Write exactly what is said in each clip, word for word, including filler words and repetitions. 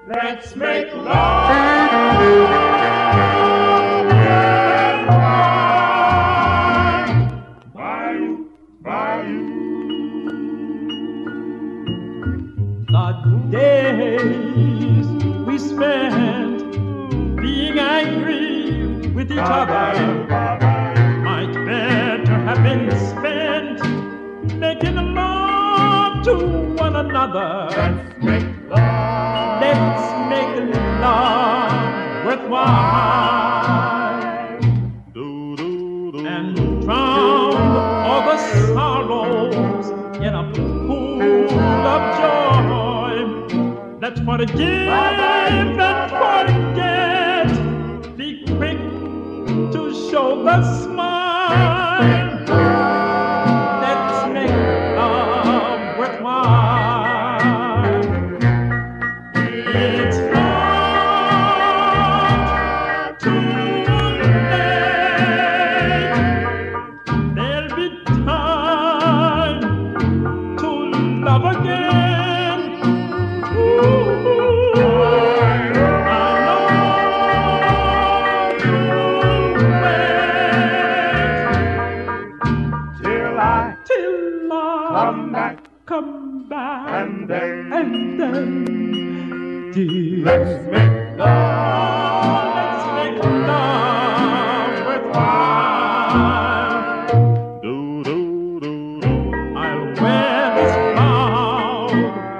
Let's make love and wine. Bayou, bayou. The days we spent being angry with each other might better have been spent making love to one another. Let's make love. Let's make love worthwhile and drown all the sorrows in a pool of joy. Let's forgive and forget. Be quick to show the smile. Let's make love worthwhile. It's not too late. There'll be time to love again. Ooh, I know you'll wait Till I till I come back, come back, and then and then, dear, let's make love. let's make love worthwhile. I'll wear this vow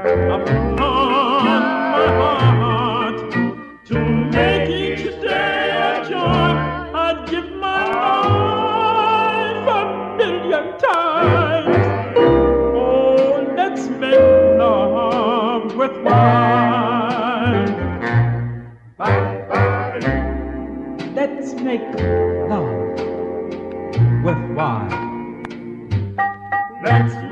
upon my heart to make each day a joy. I'd give my life a million times. Oh, let's make love worthwhile. Bye, bye. Let's make love worthwhile. Let's